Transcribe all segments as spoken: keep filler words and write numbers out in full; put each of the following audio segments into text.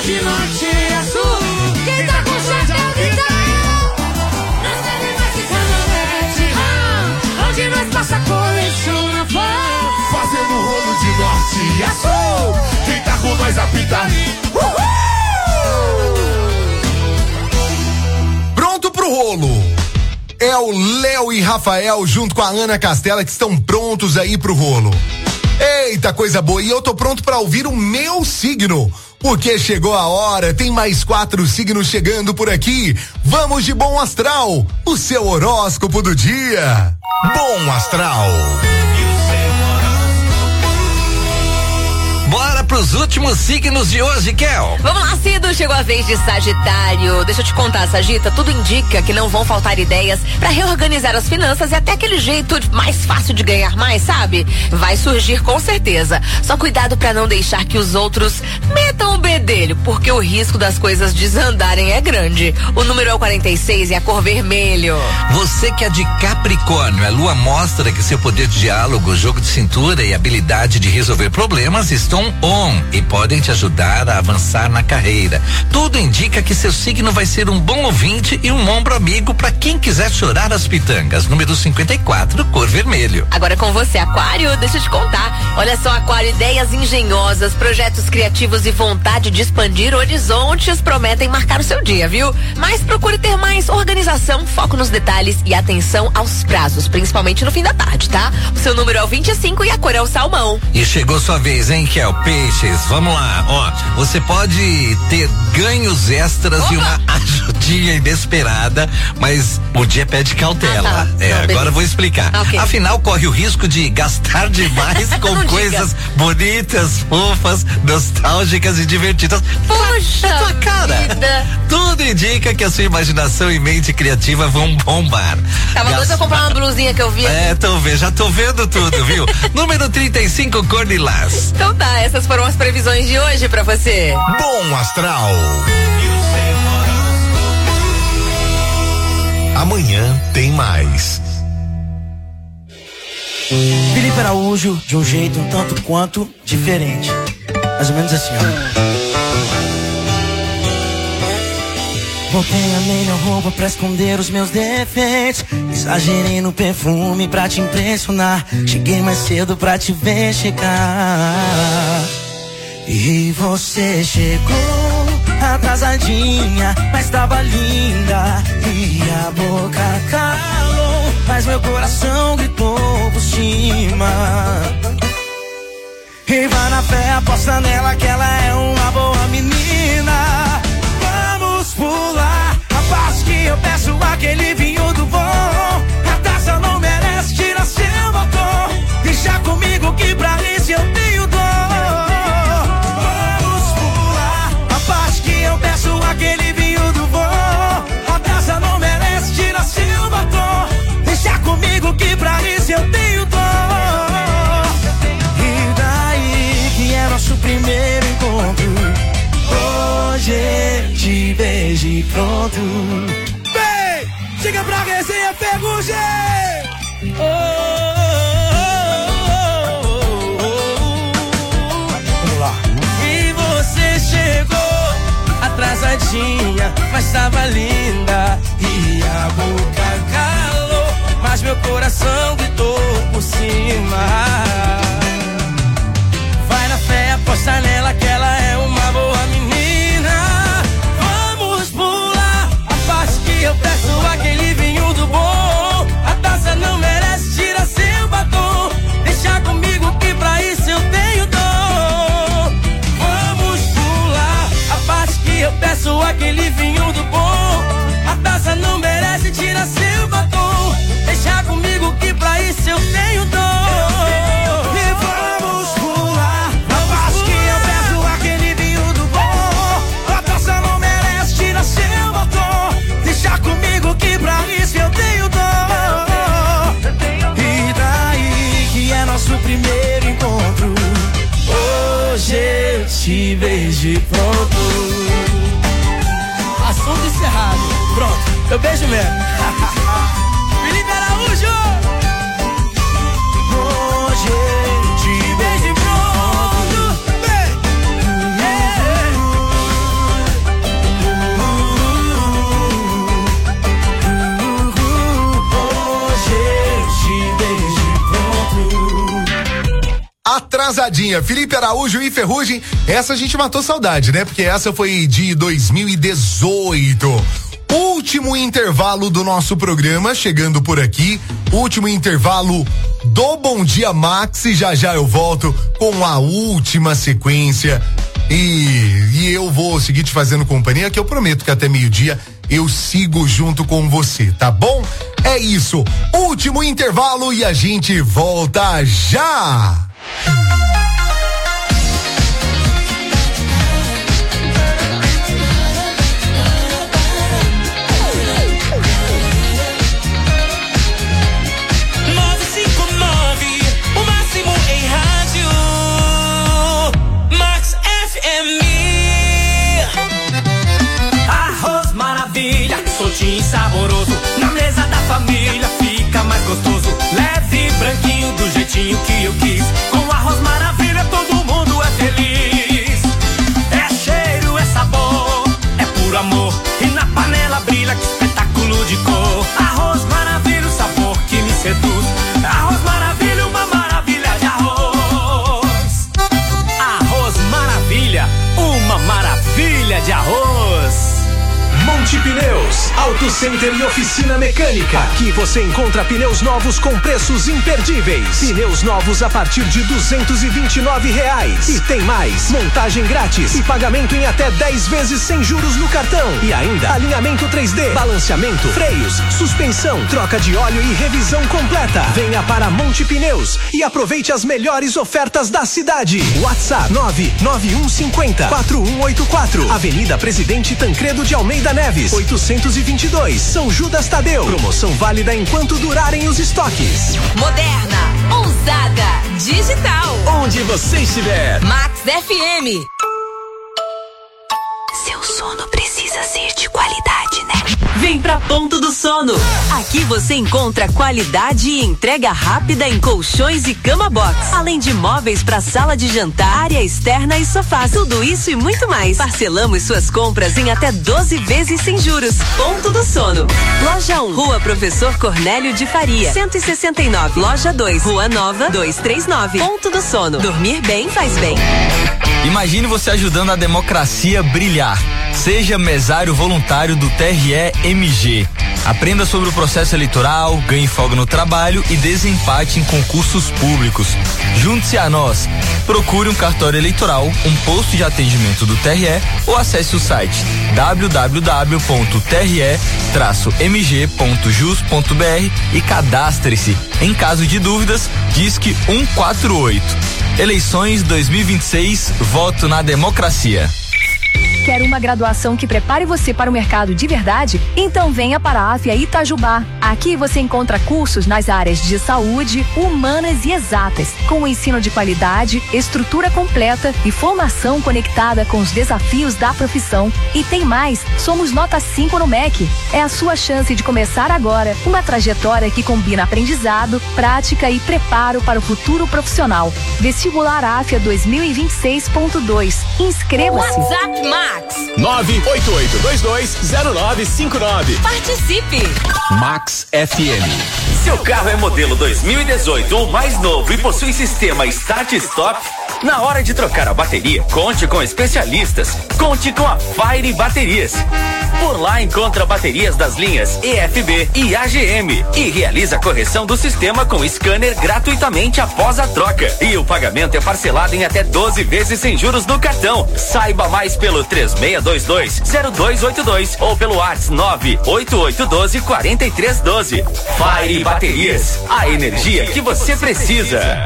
de norte a sul. Quem tá com chefe é o Vitão. Nós temos mais que caminhonete, ah, onde nós passa coleciona fã. Fazendo rolo de norte a sul. Quem tá com nós apita. Uhul! Pronto pro rolo. É o Léo e Rafael junto com a Ana Castela que estão prontos aí pro rolo. Eita, coisa boa, e eu tô pronto pra ouvir o meu signo, porque chegou a hora, tem mais quatro signos chegando por aqui. Vamos de Bom Astral, o seu horóscopo do dia. Bom Astral. Bora pros últimos signos de hoje, Kel. Vamos lá, Cido, chegou a vez de Sagitário. Deixa eu te contar, Sagita, tudo indica que não vão faltar ideias pra reorganizar as finanças e até aquele jeito mais fácil de ganhar mais, sabe? Vai surgir com certeza. Só cuidado pra não deixar que os outros metam o bedelho, porque o risco das coisas desandarem é grande. O número é o quarenta e seis e a cor vermelho. Você que é de Capricórnio, a lua mostra que seu poder de diálogo, jogo de cintura e habilidade de resolver problemas estão on e podem te ajudar a avançar na carreira. Tudo indica que seu signo vai ser um bom ouvinte e um ombro amigo para quem quiser chorar as pitangas. Número cinquenta e quatro, cor vermelho. Agora com você, Aquário, deixa eu te contar. Olha só, Aquário, ideias engenhosas, projetos criativos e vontade de expandir horizontes prometem marcar o seu dia, viu? Mas procure ter mais organização, foco nos detalhes e atenção aos prazos, principalmente no fim da tarde, tá? O seu número é o vinte e cinco e a cor é o salmão. E chegou sua vez, hein, Kel? Peixes, vamos lá, ó, você pode ter ganhos extras Opa! E uma ajudinha inesperada, mas o dia pede cautela. Ah, tá. É, Não, agora eu vou explicar. Ah, okay. Afinal, corre o risco de gastar demais com coisas diga. bonitas, fofas, nostálgicas e divertidas. Puxa, é tua cara. Vida. Tudo indica que a sua imaginação e mente criativa vão bombar. Tava doido pra comprar uma blusinha que eu vi. É, tô vendo, já tô vendo tudo, viu? Número trinta e cinco, cor lilás. Então tá, essas foram as previsões de hoje pra você. Bom Astral. Amanhã tem mais. Felipe Araújo, de um jeito um tanto quanto diferente. Mais ou menos assim, ó. Botei a melhor roupa pra esconder os meus defeitos. Exagerei no perfume pra te impressionar. Cheguei mais cedo pra te ver chegar. E você chegou atrasadinha, mas tava linda. E a boca calou, mas meu coração gritou por cima. E vai na fé, aposta nela que ela é uma boa menina. Vamos pular a parte que eu peço aquele vinho do bom. A taça não merece, tira seu batom. Deixa comigo que pra isso eu tenho dor. Peço aquele vinho do bom. A taça não merece, tira seu batom. Deixa comigo que pra isso eu tenho dor. E daí que é nosso primeiro encontro. Hoje te beijo e pronto. Vem, chega pra resenha, Ferrugem. Oh, oh, oh, oh, oh. Vamos lá. E você chegou atrasadinha, mas tava linda. E a boca calou, mas meu coração gritou por cima. Vai na fé, aposta nela que ela é uma boa menina. Vamos pular a parte que eu peço aquele vinho do bom. A taça não merece, tira seu batom. Deixa comigo que pra isso eu tenho dor. Vamos pular a parte que eu peço aquele vinho do bom. A taça não merece, tira seu batom. Deixa comigo que pra isso eu tenho dor. E vamos pular a parte que eu peço aquele vinho do bom. A taça não merece, tira seu batom. Deixa comigo que pra isso eu tenho dor. E daí que é nosso primeiro encontro. Hoje eu te vejo e pronto. Assunto encerrado. Pronto, eu beijo mesmo. Felipe Araújo. Hoje eu te beijo e pronto. pesadinha. Felipe Araújo e Ferrugem. Essa a gente matou saudade, né? Porque essa foi de dois mil e dezoito. Último intervalo do nosso programa, chegando por aqui. Último intervalo do Bom Dia Max. E já já eu volto com a última sequência. E, e eu vou seguir te fazendo companhia, que eu prometo que até meio-dia eu sigo junto com você, tá bom? É isso. Último intervalo e a gente volta já. Soltinho e saboroso, na mesa da família fica mais gostoso. Leve, branquinho, do jeitinho que eu quis. Com arroz maravilha todo mundo é feliz. É cheiro, é sabor, é puro amor. E na panela brilha, que espetáculo de cor. Arroz maravilha, o sabor que me seduz. Arroz maravilha, uma maravilha de arroz. Arroz maravilha, uma maravilha de arroz. Monte Pneus, Auto Center e Oficina Mecânica. Aqui você encontra pneus novos com preços imperdíveis. Pneus novos a partir de duzentos e vinte e nove reais. E tem mais, montagem grátis e pagamento em até dez vezes sem juros no cartão. E ainda, alinhamento três D, balanceamento, freios, suspensão, troca de óleo e revisão completa. Venha para Monte Pneus e aproveite as melhores ofertas da cidade. WhatsApp nove nove um cinco zero quatro um oito quatro. Avenida Presidente Tancredo de Almeida Neves, oitocentos e vinte e dois, São Judas Tadeu. Promoção válida enquanto durarem os estoques. Moderna, ousada, digital. Onde você estiver. Max F M. Seu sono precisa ser de qualidade, né? Vem pra Ponto do Sono. Aqui você encontra qualidade e entrega rápida em colchões e cama box, além de móveis para sala de jantar, área externa e sofás. Tudo isso e muito mais. Parcelamos suas compras em até doze vezes sem juros. Ponto do Sono. Loja um, Rua Professor Cornélio de Faria, cento e sessenta e nove. Loja dois, Rua Nova, duzentos e trinta e nove. Ponto do Sono. Dormir bem faz bem. Imagine você ajudando a democracia a brilhar. Seja mesário voluntário do T R E M G. Aprenda sobre o processo eleitoral, ganhe folga no trabalho e desempate em concursos públicos. Junte-se a nós. Procure um cartório eleitoral, um posto de atendimento do T R E ou acesse o site w w w ponto t r e traço m g ponto jus ponto b r e cadastre-se. Em caso de dúvidas, disque um quatro oito. Eleições dois mil e vinte e seis, voto na democracia. Quer uma graduação que prepare você para o mercado de verdade? Então venha para a AFIA Itajubá. Aqui você encontra cursos nas áreas de saúde, humanas e exatas, com ensino de qualidade, estrutura completa e formação conectada com os desafios da profissão. E tem mais, somos nota cinco no M E C. É a sua chance de começar agora uma trajetória que combina aprendizado, prática e preparo para o futuro profissional. Vestibular AFIA dois mil e vinte e seis ponto dois. Inscreva-se. WhatsApp Max. nove oito oito dois dois zero nove cinco nove. Participe. Max F M. Seu carro é modelo dois mil e dezoito ou mais novo e possui sistema Start Stop? Na hora de trocar a bateria, conte com especialistas. Conte com a Fire Baterias. Por lá encontra baterias das linhas E F B e A G M e realiza a correção do sistema com scanner gratuitamente após a troca. E o pagamento é parcelado em até doze vezes sem juros no cartão. Saiba mais pelo três seis dois dois zero dois oito dois ou pelo WhatsApp nove oito oito um dois quatro três um dois. Fire Baterias, a energia que você precisa.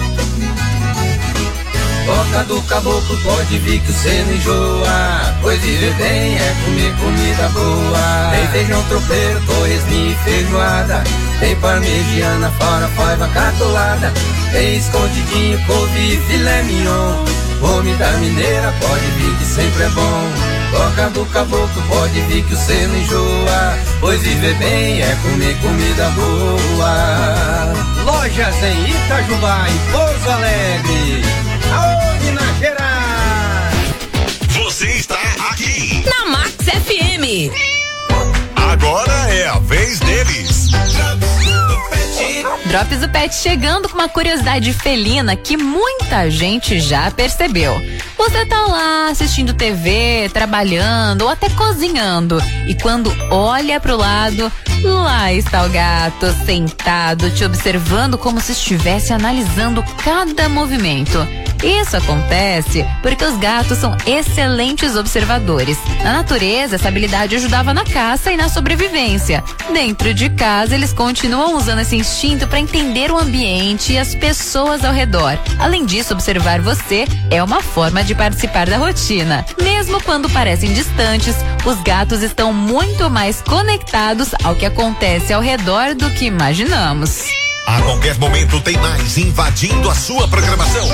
Boca do caboclo pode vir que você não enjoa, pois viver bem é comer comida boa. Tem feijão tropeiro, torresminho e feijoada, tem parmegiana, fora faiva catolada, tem escondidinho, couve e filé mignon. Fome da mineira pode vir que sempre é bom. Boca do caboclo pode vir que você não enjoa, pois viver bem é comer comida boa. Lojas em Itajubá e Pouso Alegre, aô Minas Gerais. Você está aqui na Max F M. Agora é a vez deles. Drops do Pet chegando com uma curiosidade felina que muita gente já percebeu. Você tá lá assistindo T V, trabalhando ou até cozinhando e quando olha pro lado, lá está o gato sentado te observando como se estivesse analisando cada movimento. Isso acontece porque os gatos são excelentes observadores. Na natureza, essa habilidade ajudava na caça e na sobrevivência. Dentro de casa, eles continuam usando esse instinto para entender o ambiente e as pessoas ao redor. Além disso, observar você é uma forma de participar da rotina. Mesmo quando parecem distantes, os gatos estão muito mais conectados ao que acontece ao redor do que imaginamos. A qualquer momento tem mais invadindo a sua programação.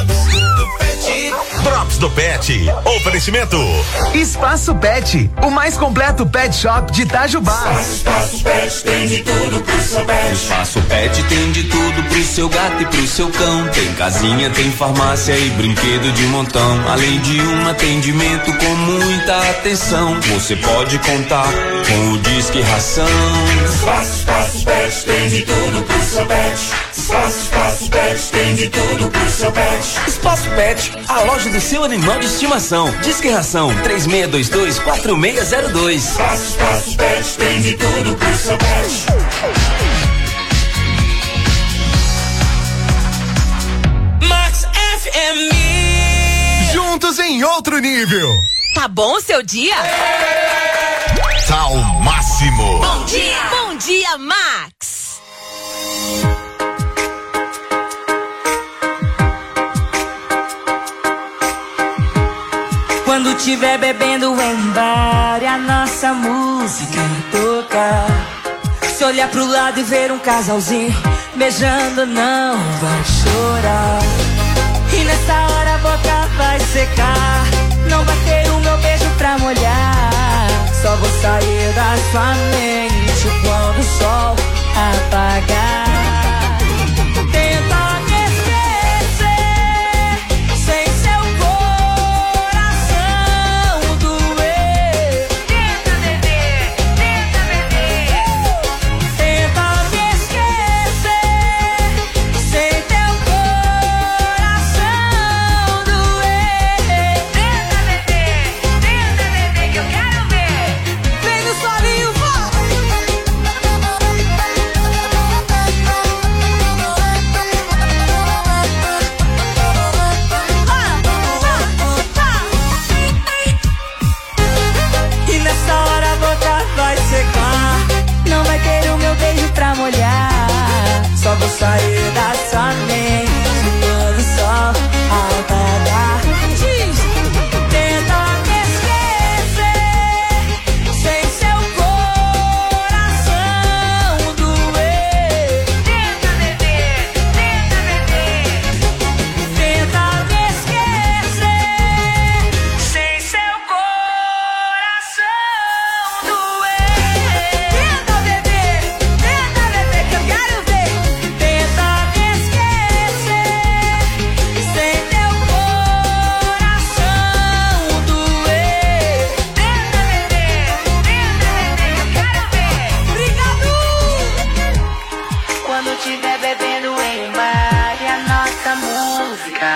Drops do Pet. Oferecimento. Espaço Pet, o mais completo pet shop de Itajubá. Espaço Pet tem de tudo pro seu pet. Espaço Pet tem de tudo pro seu gato e pro seu cão. Tem casinha, tem farmácia e brinquedo de montão. Além de um atendimento com muita atenção. Você pode contar com o Disque Ração. Espaço, Espaço Pet tem de tudo pro seu pet. Espaço, Espaço Pet tem de tudo pro seu pet. Espaço Pet, a loja do seu animal de estimação. Disque Ração três seis dois dois, quatro seis zero dois. Espaço, Espaço Pet tem de tudo pro seu pet. Max F M. Juntos em outro nível. Tá bom o seu dia? Tá ao máximo. Bom dia, bom dia, Max. Quando tiver bebendo em um bar e a nossa música tocar, se olhar pro lado e ver um casalzinho beijando, não vai chorar. E nessa hora a boca vai secar, não vai ter o meu beijo pra molhar. Só vou sair da sua mente quando o sol apagar. Tenta me esquecer sem seu coração doer. Tenta beber, tenta beber. Tenta me esquecer sem teu coração doer. Tenta beber, tenta beber que eu quero ver. Vem no solinho, e nessa hora a boca vai secar, não vai ter o meu beijo pra molhar. Só vou sair da sua mente quando o sol apagar. Diz, tenta me esquecer sem seu coração doer. Tenta beber, tenta beber. Tenta me esquecer sem seu coração doer. Tenta beber, tenta beber que eu quero ver. Tenta me esquecer sem teu coração doer. Tenta beber, tenta beber que eu quero ver. Obrigado! Quando tiver bebendo em um bar e a nossa música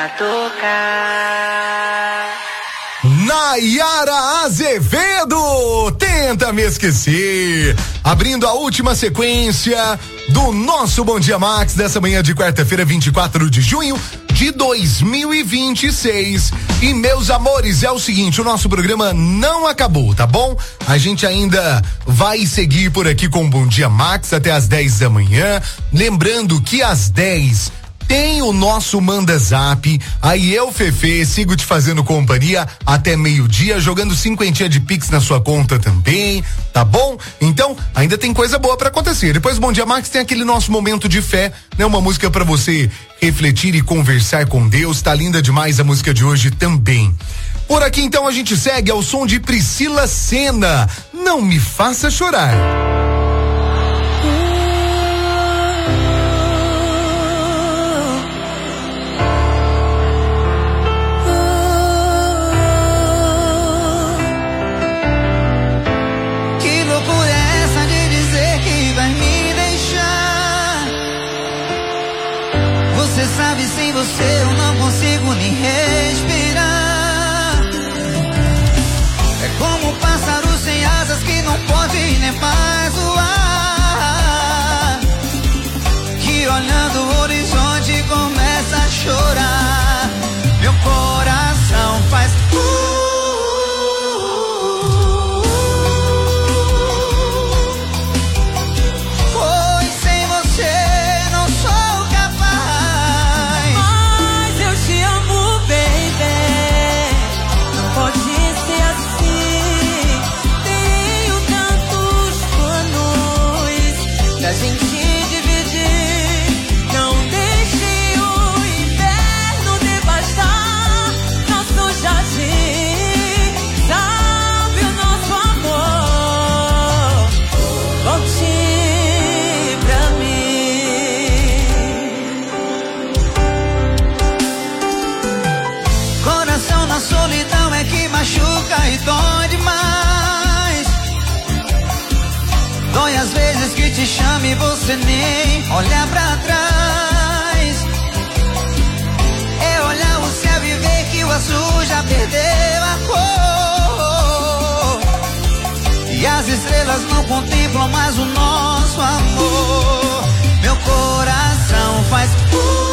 tocar. Nayara Azevedo, tenta me esquecer. Abrindo a última sequência do nosso Bom Dia Max dessa manhã de quarta-feira, vinte e quatro de junho de dois mil e vinte e seis. E meus amores, é o seguinte, o nosso programa não acabou, tá bom? A gente ainda vai seguir por aqui com o Bom Dia Max até às dez da manhã. Lembrando que às dez tem o nosso Manda Zap, aí eu, Fefe, sigo te fazendo companhia até meio-dia, jogando cinquentinha de Pix na sua conta também, tá bom? Então, ainda tem coisa boa pra acontecer. Depois do Bom Dia Max tem aquele nosso momento de fé, né? Uma música pra você refletir e conversar com Deus, tá linda demais a música de hoje também. Por aqui então a gente segue ao som de Priscila Senna, Não Me Faça Chorar. você nem olhar pra trás. É olhar o céu e ver que o azul já perdeu a cor. E as estrelas não contemplam mais o nosso amor. Meu coração faz uh,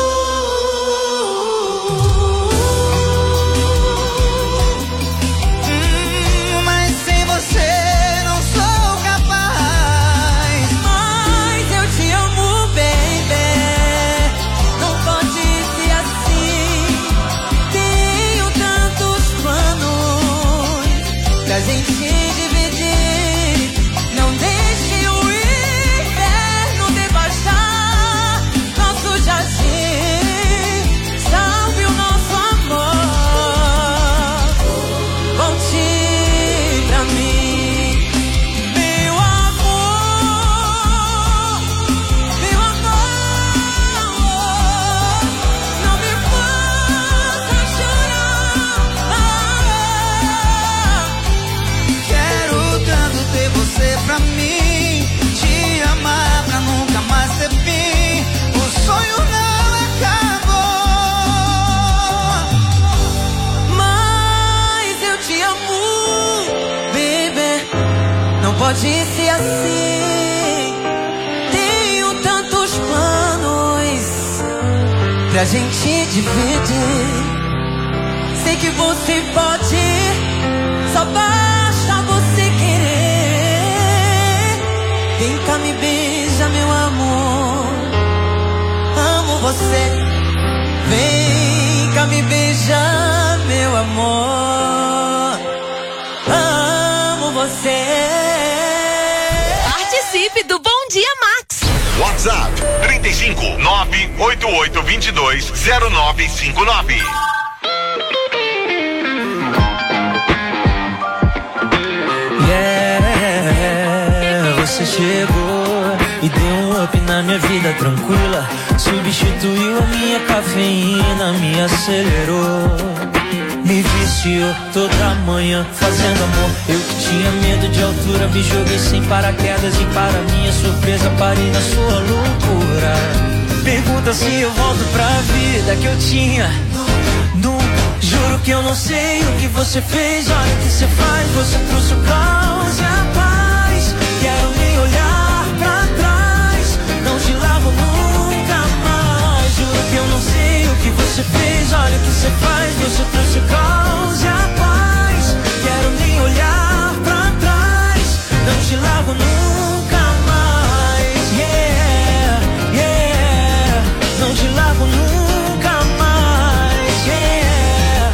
a gente dividir. Não deixe o inferno devastar nosso jardim. Salve o nosso amor. Volte pra mim, meu amor, meu amor. Não me faça chorar. Quero tanto ter você pra mim, te amar pra nunca mais ter fim. O sonho não acabou, mas eu te amo, baby. Não pode ser assim. Tenho tantos planos pra gente dividir. Sei que você pode, só basta você querer. Vem cá, me beija, meu amor. Amo você. Vem cá, me beija, meu amor. Amo você. Participe do Bom Dia Max. WhatsApp trinta e cinco, nove oito oito dois dois, zero nove cinco nove. Yeah, você chegou e deu um up na minha vida tranquila. Substituiu a minha cafeína, me acelerou. Me viciou toda manhã fazendo amor. Eu que tinha medo de altura, me joguei sem paraquedas e para minha surpresa parei na sua loucura. Pergunta se eu volto pra vida que eu tinha. Nunca, juro que eu não sei o que você fez. Olha o que você faz, você trouxe o caos e a paz. Quero nem olhar pra trás, não te largo nunca mais. Juro que eu não sei o que você fez. Olha o que você faz, você trouxe o caos e a paz. Quero nem olhar pra trás, não te largo nunca mais. Yeah, yeah, não te largo nunca mais. Yeah,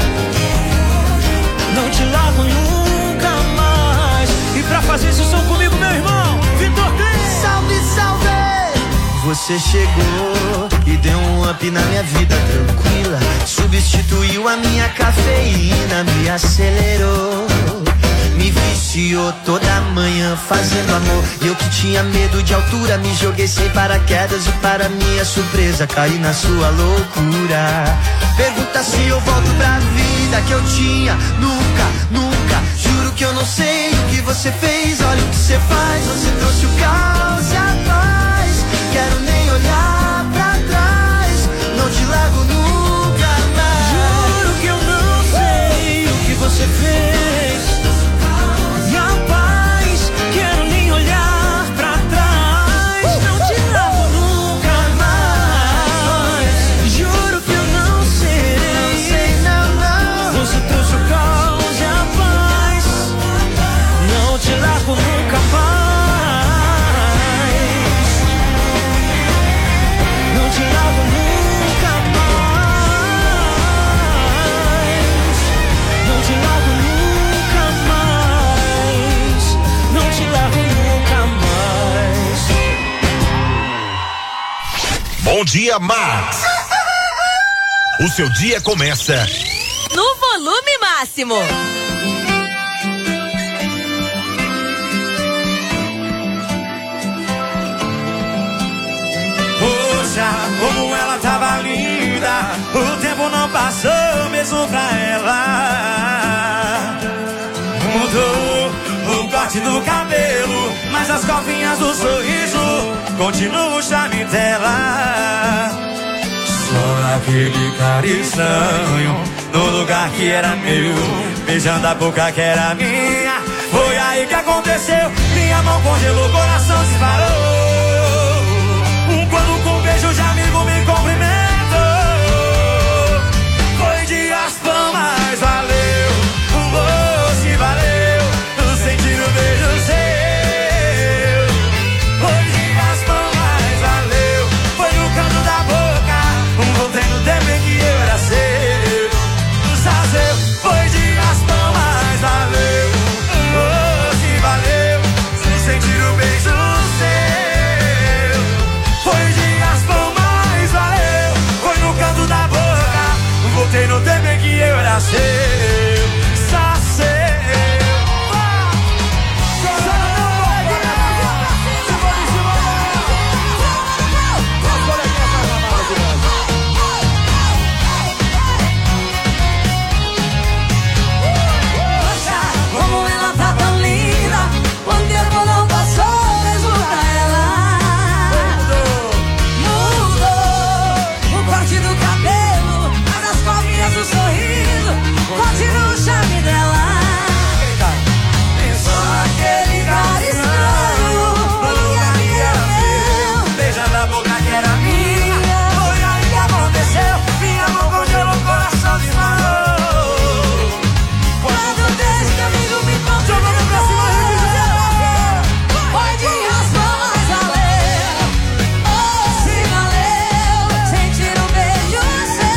não te largo nunca mais. E pra fazer esse som comigo, meu irmão, Vitor Clean. Salve, salve! Você chegou e deu um up na minha vida tranquila. Substituiu a minha cafeína, me acelerou. Me viciou toda manhã fazendo amor. E eu que tinha medo de altura, me joguei sem paraquedas e para minha surpresa caí na sua loucura. Pergunta se eu volto pra vida que eu tinha. Nunca, nunca, juro que eu não sei o que você fez. Olha o que você faz, você trouxe o caos e a paz. Quero nem olhar pra trás, não te largo nunca mais. Juro que eu não sei o que você fez. E a paz, quero nem olhar pra trás, não te largo nunca mais. Juro que eu não sei, não sei, não, não. Você trouxe o caos e a paz, não te largo nunca mais. Não te largo nunca mais. Não te largo nunca mais. Não te largo nunca mais. Bom dia, Max. O seu dia começa no volume máximo. Poxa, como ela tava linda. O tempo não passou mesmo pra ela. Mudou o corte do cabelo, mas as covinhas do sorriso continua o charme dela. Só naquele cara estranho, no lugar que era meu, beijando a boca que era minha. Foi aí que aconteceu, minha mão congelou, o coração disparou. Quando com um beijo de amigo me cumprimentou, foi de raspão, mas valeu. Oh, se valeu, sentir o beijo seu. Foi de raspão, mas valeu. Foi no canto da boca, voltei no tempo em que eu era seu. Sazeu, foi de raspão, mas valeu. Oh, se valeu, sentir o beijo seu. Voltei no tempo em que eu era seu, só seu. Como ela tá tão linda, o tempo não passou, mesmo pra ela. Mudou o corte do cabelo, do sorriso, continua o charme dela. Pensou naquele cara estranho, no lugar que era meu, beijando a boca que era minha. Foi aí que aconteceu, minha mão congelou, o coração disparou. Quando desse que amigo me contou, jogando pra cima, foi de raspão, mas valeu. Oh, se valeu, sentir um beijo seu.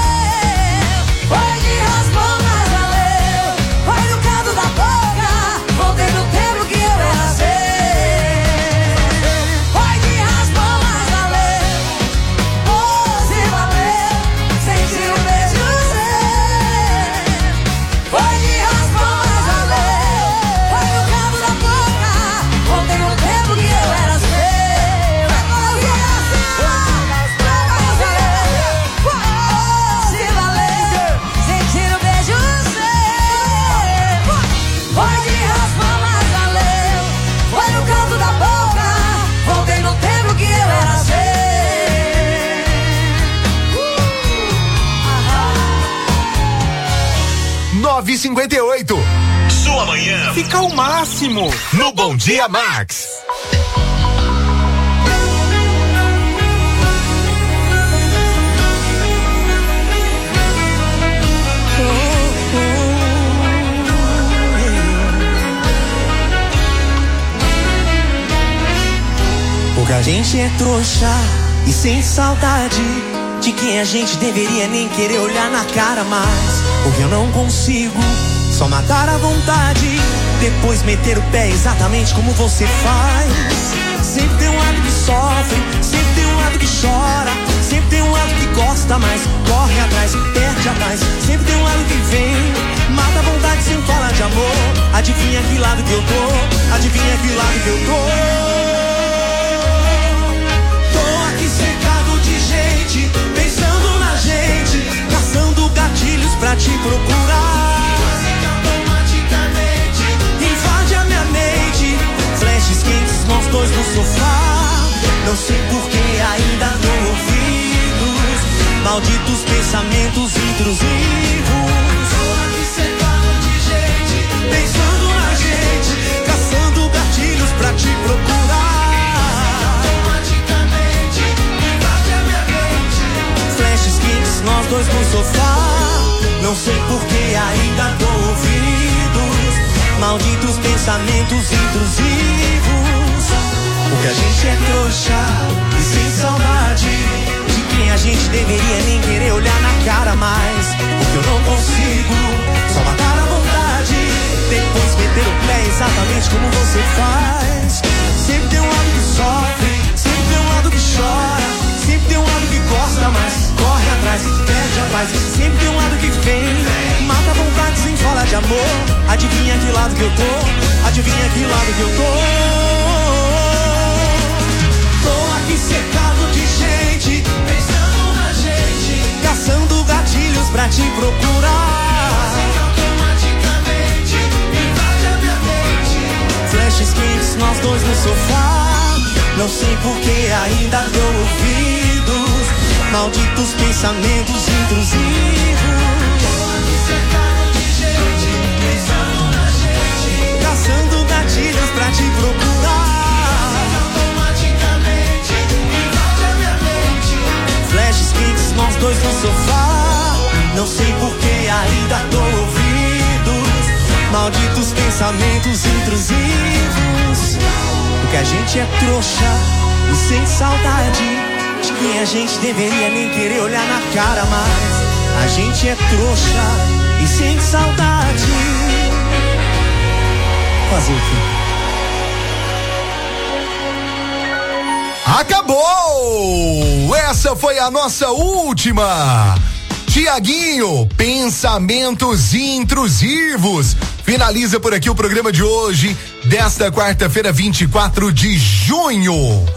Foi de raspão, mas valeu. Foi no canto da boca, voltei no tempo que eu era seu. Foi de raspão, mas valeu. Oh, se valeu, sentir um beijo seu. Foi de raspão, mas valeu. Foi no canto da boca, voltei no tempo que eu era seu. Agora eu quero se valeu, sentir o beijo seu. Foi de raspão, mas valeu. Foi no canto da boca, voltei no tempo que eu era seu. nove e cinquenta e oito. Sua manhã Fica o máximo no Bom Dia Max. Pouca gente é trouxa e sem saudade de quem a gente deveria nem querer olhar na cara mais. Porque eu não consigo só matar a vontade, depois meter o pé exatamente como você faz. Sempre tem um lado que sofre, sempre tem um lado que chora, sempre tem um lado que gosta mais, corre atrás, perde atrás. Sempre tem um lado que vem, mata a vontade sem falar de amor. Adivinha que lado que eu tô, adivinha que lado que eu tô. Tô aqui cercado de gente, pensando na gente, caçando gatilhos pra te procurar. Automaticamente invade a minha mente, flashes quentes, nós dois no sofá. Não sei por que ainda dou ouvidos, malditos pensamentos intrusivos. Tô aqui cercado de gente, pensando na gente, caçando gatilhos pra te procurar. Automaticamente invade a minha mente, flashes quentes, nós dois no sofá. Não sei por que ainda dou ouvidos, malditos pensamentos intrusivos. Porque a gente é trouxa e sem saudade de quem a gente deveria nem querer olhar na cara mais. Porque eu não consigo só matar a vontade, depois meter o pé exatamente como você faz. Sempre tem um lado que sofre, sempre tem um lado que chora, sempre tem um lado que gosta, mas corre atrás e perde a paz. Sempre tem um lado que vem, mata a vontade sem falar de amor. Adivinha que lado que eu tô, adivinha que lado que eu tô. Tô aqui cercado de gente, pensando na gente, caçando gatilhos pra te procurar. Automaticamente invade a minha mente, flashes quentes, nós dois no sofá. Não sei por que ainda dou ouvidos. Malditos pensamentos intrusivos. Caçando gatilhos pra te procurar. Automaticamente invade a minha mente. Flashes quentes, nós dois no sofá. Não sei por que ainda dou ouvidos. Malditos pensamentos intrusivos. Porque a gente é trouxa e sem saudade de quem a gente deveria nem querer olhar na cara mais. A gente é trouxa e sem saudade. Fazer o quê? Acabou! Essa foi a nossa última. Tiaguinho, pensamentos intrusivos. Finaliza por aqui o programa de hoje, desta quarta-feira, vinte e quatro de junho.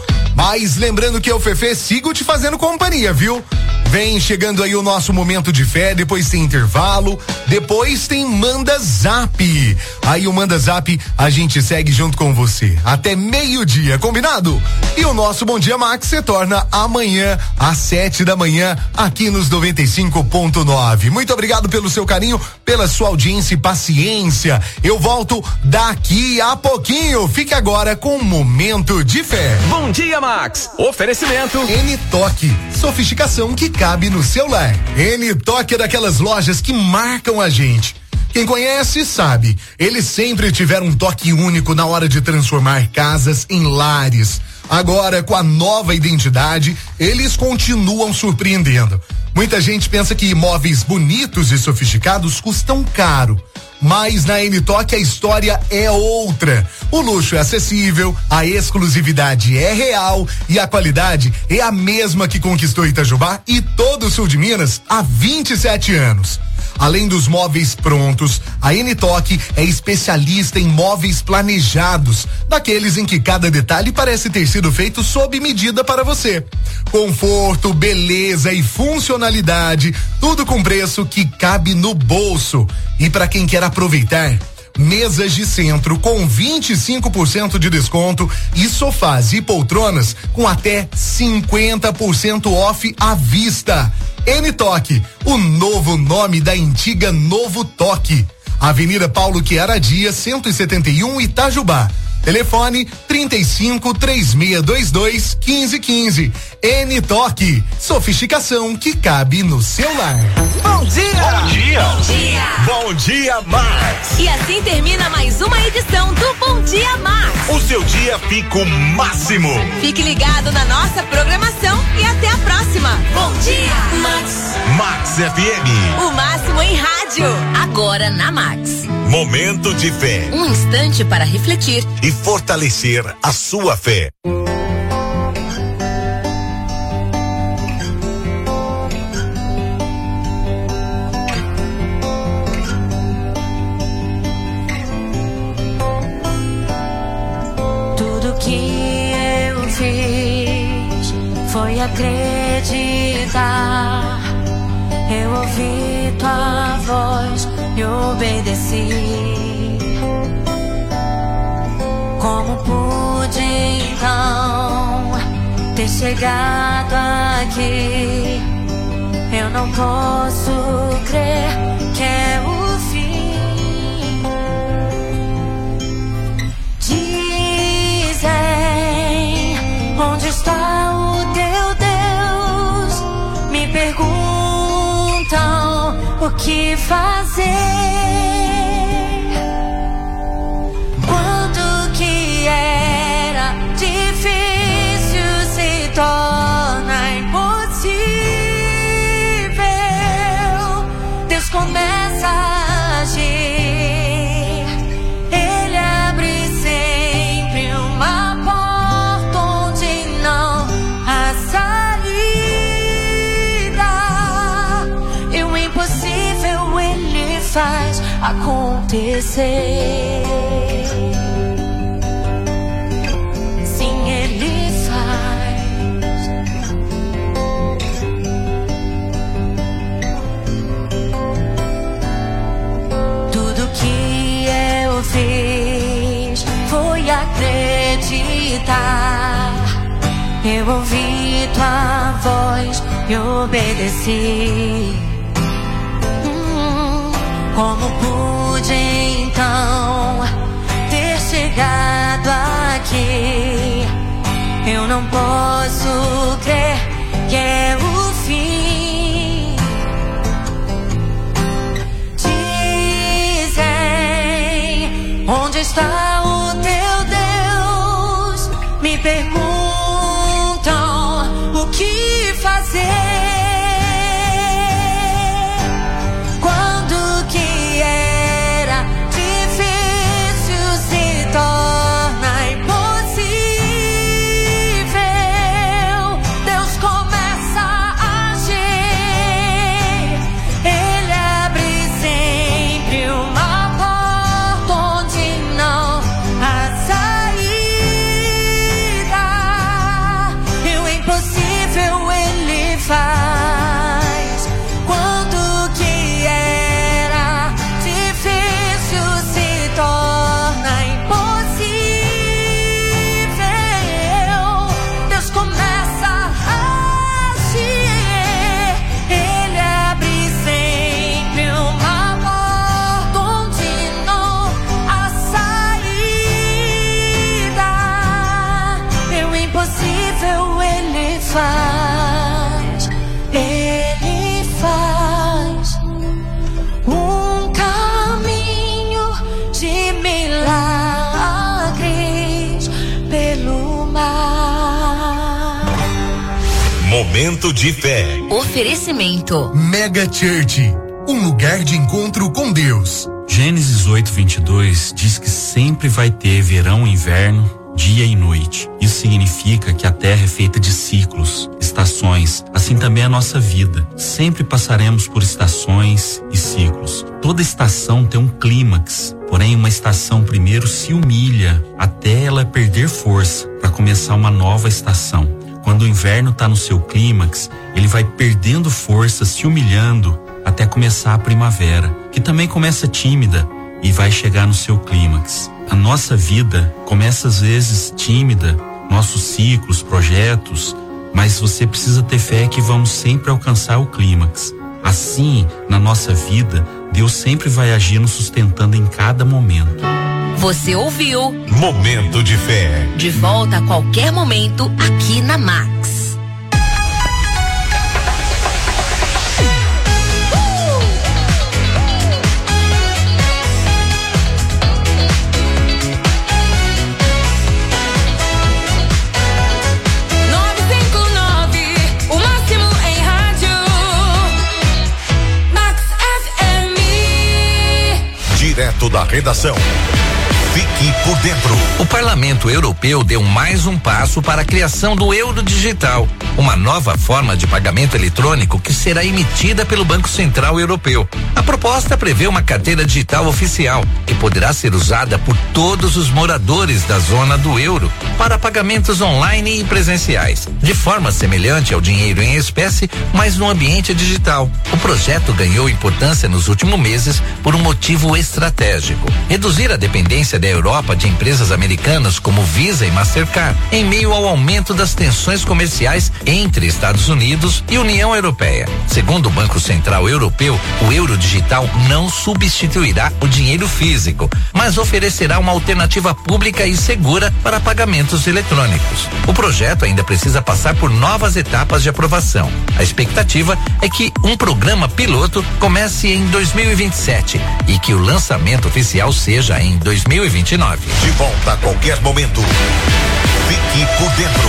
Mas lembrando que eu, Fefe, sigo te fazendo companhia, viu? Vem chegando aí o nosso momento de fé, depois tem intervalo, depois tem Manda Zap. Aí o Manda Zap a gente segue junto com você até meio-dia, combinado? E o nosso Bom Dia Max se torna amanhã às sete da manhã aqui nos noventa e cinco ponto nove. Muito obrigado pelo seu carinho, pela sua audiência e paciência. Eu volto daqui a pouquinho. Fique agora com um Momento de Fé. Bom Dia Max. Oferecimento N-Toque, sofisticação que cabe no seu lar. N-Toque é daquelas lojas que marcam a gente. Quem conhece sabe, eles sempre tiveram um toque único na hora de transformar casas em lares. Agora, com a nova identidade, eles continuam surpreendendo. Muita gente pensa que imóveis bonitos e sofisticados custam caro. Mas na N-Toque a história é outra. O luxo é acessível, a exclusividade é real e a qualidade é a mesma que conquistou Itajubá e todo o sul de Minas há vinte e sete anos. Além dos móveis prontos, a N-Toque é especialista em móveis planejados, daqueles em que cada detalhe parece ter sido feito sob medida para você. Conforto, beleza e funcionalidade, tudo com preço que cabe no bolso. E para quem quer aproveitar, mesas de centro com vinte e cinco por cento de desconto e sofás e poltronas com até cinquenta por cento off à vista. N-Toque, o novo nome da antiga Novo Toque. Avenida Paulo Chiara Dias, cento e setenta e um, Itajubá. Telefone trinta e cinco, três seis dois dois, quinze quinze. N-Toque, sofisticação que cabe no seu lar. Bom dia! Bom dia! Bom dia! Bom dia, Max! E assim termina mais uma edição do Bom Dia Max. O seu dia fica o máximo. Fique ligado na nossa programação e até a próxima. Bom dia, Max. Max F M. O máximo em rádio. Agora na Max. Momento de fé. Um instante para refletir e fortalecer a sua fé. Tudo que eu fiz foi acreditar. Eu ouvi tua voz e obedeci. Como pude então ter chegado aqui? Eu não posso crer que é o fim. Dizem, onde está o teu Deus? Me perguntam o que fazer. Torna impossível. Deus começa a agir. Ele abre sempre uma porta onde não há saída. E o impossível ele faz acontecer. Sim, ele faz. Fiz foi acreditar. Eu ouvi tua voz e obedeci. Hum, como pude então ter chegado aqui? Eu não posso crer que é o fim. Dizem, onde está o teu Deus? Me perguntam o que fazer quando que era difícil se torna impossível. Deus começa a agir, Ele abre sempre uma porta onde não há saída, e o impossível Ele faz. Quando que era difícil se torna impossível. Deus começa a agir, Ele abre sempre uma porta onde não há saída, e o impossível Ele faz. Ele faz um caminho de milagres pelo mar. Momento de fé. Oferecimento Mega Church, um lugar de encontro com Deus. Gênesis oito, vinte e dois diz que sempre vai ter verão e inverno, dia e noite. Isso significa que a terra é feita de ciclos, estações, assim também a nossa vida. Sempre passaremos por estações e ciclos. Toda estação tem um clímax, porém uma estação primeiro se humilha até ela perder força para começar uma nova estação. Quando o inverno está no seu clímax, ele vai perdendo força, se humilhando até começar a primavera, que também começa tímida e vai chegar no seu clímax. A nossa vida começa às vezes tímida, nossos ciclos, projetos, mas você precisa ter fé que vamos sempre alcançar o clímax. Assim, na nossa vida, Deus sempre vai agir nos sustentando em cada momento. Você ouviu Momento de fé. De volta a qualquer momento aqui na Max. Direto da redação. Fique por dentro. O Parlamento Europeu deu mais um passo para a criação do euro digital, uma nova forma de pagamento eletrônico que será emitida pelo Banco Central Europeu. A proposta prevê uma carteira digital oficial que poderá ser usada por todos os moradores da zona do euro para pagamentos online e presenciais, de forma semelhante ao dinheiro em espécie, mas no ambiente digital. O projeto ganhou importância nos últimos meses por um motivo estratégico: reduzir a dependência da Europa de empresas americanas como Visa e Mastercard, em meio ao aumento das tensões comerciais entre Estados Unidos e União Europeia. Segundo o Banco Central Europeu, o euro digital não substituirá o dinheiro físico, mas oferecerá uma alternativa pública e segura para pagamentos eletrônicos. O projeto ainda precisa passar por novas etapas de aprovação. A expectativa é que um programa piloto comece em dois mil e vinte e sete e que o lançamento oficial seja em dois mil e vinte e nove. De volta a qualquer momento. Fique por dentro.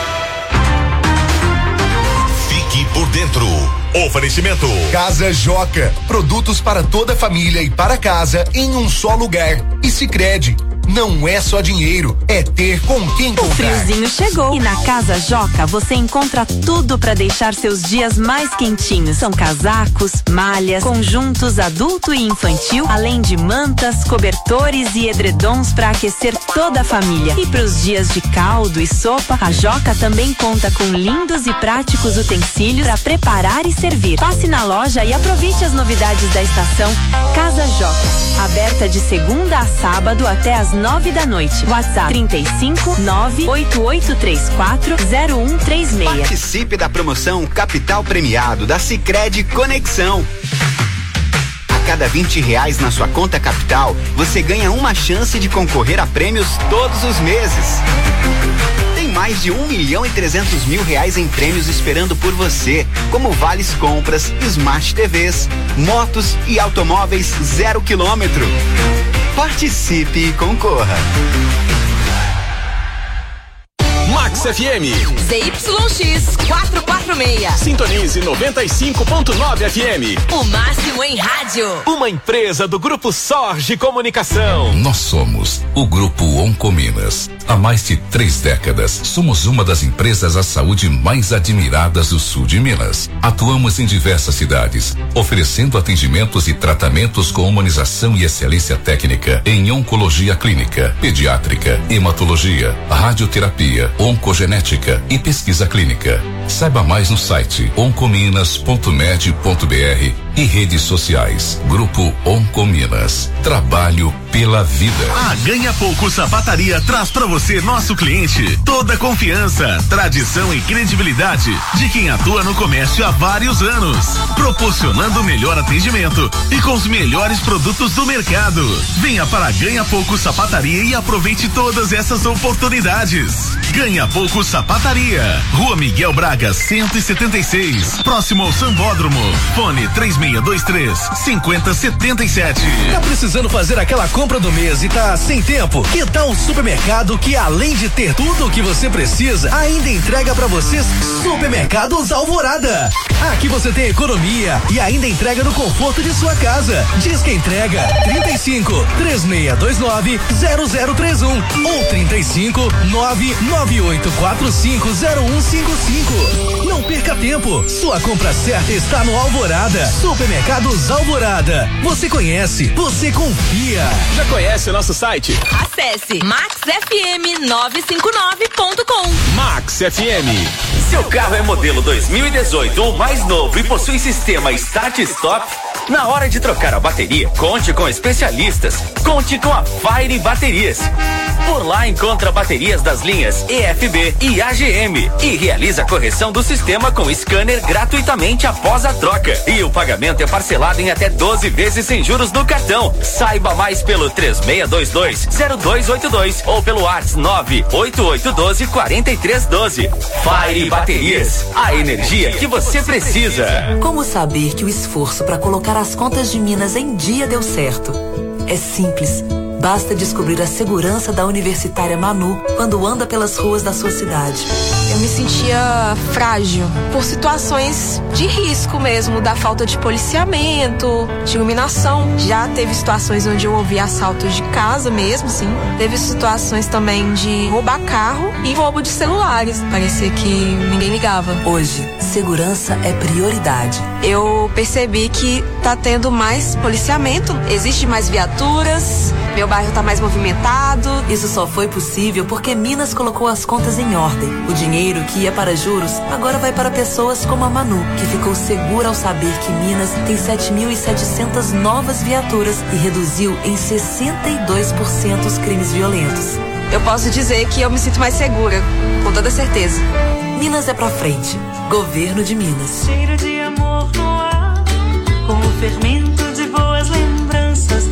Fique por dentro. Oferecimento Casa Joca, produtos para toda a família e para casa em um só lugar. E Sicredi, não é só dinheiro, é ter com quem comprar. O friozinho chegou e na Casa Joca você encontra tudo para deixar seus dias mais quentinhos. São casacos, malhas, conjuntos adulto e infantil, além de mantas, cobertores e edredons para aquecer toda a família. E para os dias de caldo e sopa, a Joca também conta com lindos e práticos utensílios para preparar e servir. Passe na loja e aproveite as novidades da estação. Casa Joca, aberta de segunda a sábado até às às nove da noite. WhatsApp trinta e cinco, nove oito oito três quatro, zero um três seis. Participe da promoção Capital Premiado da Sicredi Conexão. A cada vinte reais na sua conta Capital, você ganha uma chance de concorrer a prêmios todos os meses. Tem mais de um milhão e trezentos mil reais em prêmios esperando por você, como vales compras, Smart T Vs, motos e automóveis zero quilômetro. Participe e concorra. Max F M. Z Y X quatrocentos e quarenta e seis. Sintonize noventa e cinco ponto nove F M. O máximo em rádio. Uma empresa do Grupo Sorge Comunicação. Nós somos o Grupo Oncominas. Há mais de três décadas, somos uma das empresas à saúde mais admiradas do sul de Minas. Atuamos em diversas cidades, oferecendo atendimentos e tratamentos com humanização e excelência técnica em oncologia clínica, pediátrica, hematologia, radioterapia, oncogenética e pesquisa clínica. Saiba mais no site oncominas ponto med ponto br e redes sociais. Grupo Oncominas. Trabalho pela vida. A Ganha Pouco Sapataria traz para você, nosso cliente, toda a confiança, tradição e credibilidade de quem atua no comércio há vários anos, proporcionando o melhor atendimento e com os melhores produtos do mercado. Venha para a Ganha Pouco Sapataria e aproveite todas essas oportunidades. Ganha Pouco Sapataria, Rua Miguel Braga, cento e setenta e seis, próximo ao Sambódromo. Fone três seis dois três, cinco zero sete sete. Tá precisando fazer aquela compra do mês e tá sem tempo? Que tal o supermercado que, além de ter tudo o que você precisa, ainda entrega pra vocês? Supermercados Alvorada. Aqui você tem economia e ainda entrega no conforto de sua casa. Diz que entrega trinta e cinco, três seis dois nove, zero zero três um ou trinta e cinco, nove nove oito quatro cinco, zero um cinco cinco. Não perca tempo. Sua compra certa está no Alvorada. Supermercados Alvorada. Você conhece, você confia. Já conhece o nosso site? Acesse max f m nove cinco nove ponto com. Max F M. Seu carro é modelo dois mil e dezoito ou mais novo e possui sistema Start Stop? Na hora de trocar a bateria, conte com especialistas. Conte com a Fire Baterias. Por lá encontra baterias das linhas E F B e A G M e realiza a correção do sistema com scanner gratuitamente após a troca. E o pagamento é parcelado em até doze vezes sem juros no cartão. Saiba mais pelo três seis dois dois, zero dois oito dois ou pelo WhatsApp nove oito oito um dois, quatro três um dois. Fire Baterias, a energia que você precisa. Como saber que o esforço para colocar as contas de Minas em dia deu certo? É simples. Basta descobrir a segurança da Universitária Manu quando anda pelas ruas da sua cidade. Eu me sentia frágil por situações de risco mesmo, da falta de policiamento, de iluminação. Já teve situações onde eu ouvi assaltos de casa mesmo, sim. Teve situações também de roubar carro e roubo de celulares. Parecia que ninguém ligava. Hoje, segurança é prioridade. Eu percebi que tá tendo mais policiamento, existe mais viaturas, meu bairro tá mais movimentado. Isso só foi possível porque Minas colocou as contas em ordem. O dinheiro que ia para juros agora vai para pessoas como a Manu, que ficou segura ao saber que Minas tem sete mil e setecentas novas viaturas e reduziu em sessenta e dois por cento os crimes violentos. Eu posso dizer que eu me sinto mais segura, com toda certeza. Minas é pra frente. Governo de Minas. Cheiro de amor no ar, com o fermento de boas lembranças.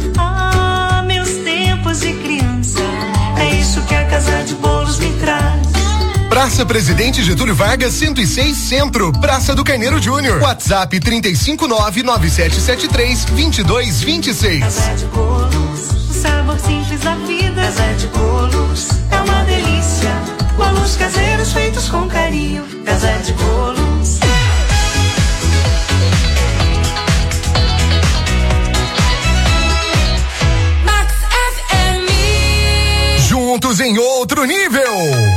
Ah, meus tempos de criança, é isso que a Casa de Bolos me traz. Praça Presidente Getúlio Vargas, cento e seis Centro, Praça do Carneiro Júnior. WhatsApp trinta e cinco, nove nove sete sete três, dois dois dois seis. Casa de Bolos, o sabor simples da vida. Casa de Bolos, é uma delícia. Bolos caseiros feitos com carinho. Casa de Bolos. Max F M. Juntos em outro nível.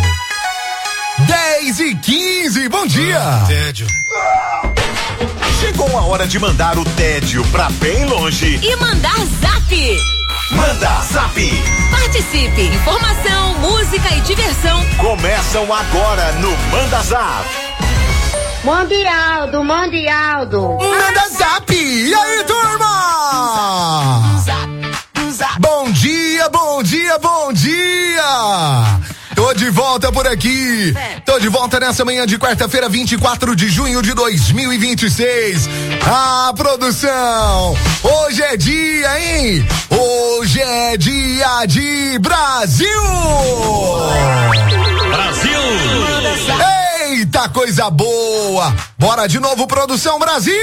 dez e quinze, bom dia. Ah, tédio. Chegou a hora de mandar o tédio pra bem longe. E mandar zap. Manda zap. Participe. Informação, música e diversão começam agora no Manda Zap. Mundialdo, Mundialdo. Manda zap. E aí, turma? Zap, Bom dia, bom dia, bom dia! Tô de volta por aqui. Tô de volta nessa manhã de quarta-feira, vinte e quatro de junho de dois mil e vinte e seis. Ah, produção! Hoje é dia, hein? Hoje é dia de Brasil! Brasil! Eita, coisa boa! Bora de novo, produção Brasil!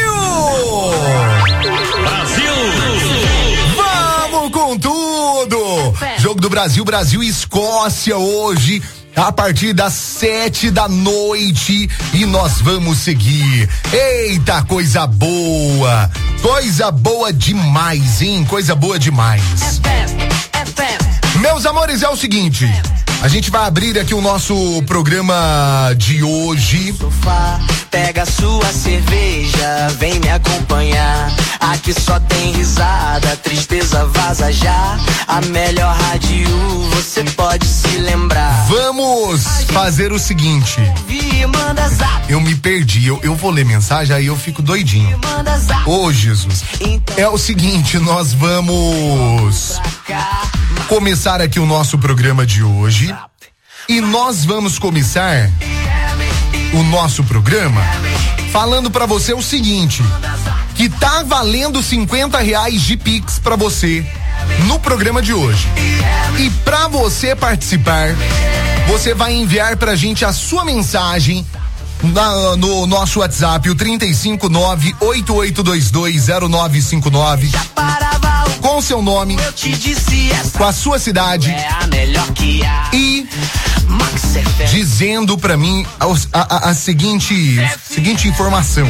Brasil! Vamos com tudo! Jogo do Brasil, Brasil e Escócia hoje, a partir das sete da noite, e nós vamos seguir. Eita, coisa boa! Coisa boa demais, hein? Coisa boa demais. Meus amores, é o seguinte, a gente vai abrir aqui o nosso programa de hoje. Sofá, pega sua cerveja, vem me acompanhar. Aqui só tem risada, tristeza vaza já. A melhor rádio você pode se lembrar. Vamos fazer o seguinte. Eu me perdi, eu, eu vou ler mensagem, aí eu fico doidinho. Ô, oh, Jesus. É o seguinte, nós vamos começar aqui o nosso programa de hoje. E nós vamos começar o nosso programa falando pra você o seguinte, que tá valendo cinquenta reais de Pix pra você no programa de hoje. E pra você participar, você vai enviar pra gente a sua mensagem na, no nosso WhatsApp, o trinta e cinco nove oito oito dois dois zero nove cinco nove, com o seu nome, com a sua cidade e dizendo pra mim a, a, a seguinte, seguinte informação.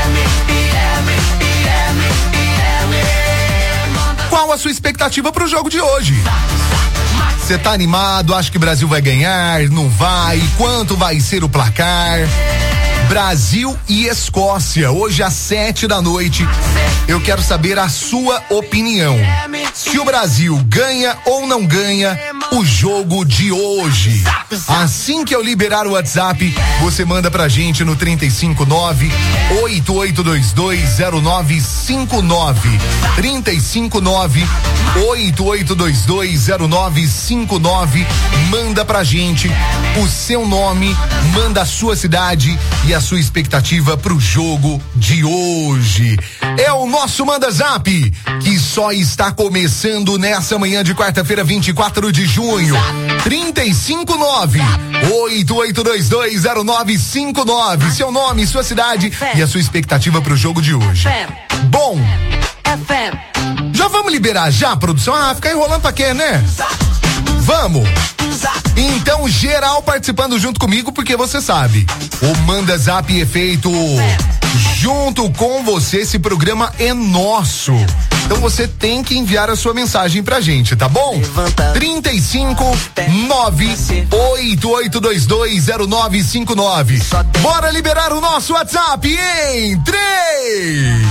Qual a sua expectativa pro jogo de hoje? Você tá animado? Acha que o Brasil vai ganhar? Não vai? Quanto vai ser o placar? Brasil e Escócia, hoje às sete da noite. Eu quero saber a sua opinião. Se o Brasil ganha ou não ganha o jogo de hoje. Assim que eu liberar o WhatsApp, você manda pra gente no trinta e cinco nove oito oito dois dois zero nove cinco nove. trinta e cinco nove oito oito dois dois zero nove cinco nove. Manda pra gente o seu nome, manda a sua cidade e a sua expectativa pro jogo de hoje. É o nosso Manda Zap, que só está começando nessa manhã de quarta-feira, vinte e quatro de junho. trinta e cinco nove oito oito dois dois zero nove cinco nove. Seu nome, sua cidade e a sua expectativa pro jogo de hoje. Bom, já vamos liberar já, produção? Ah, ficar enrolando pra quê, né? Vamos! Então, geral participando junto comigo, porque você sabe, o Manda Zap é feito junto com você, esse programa é nosso. Então você tem que enviar a sua mensagem pra gente, tá bom? trinta e cinco nove oito oito dois dois zero nove cinco nove. Bora liberar o nosso WhatsApp em três,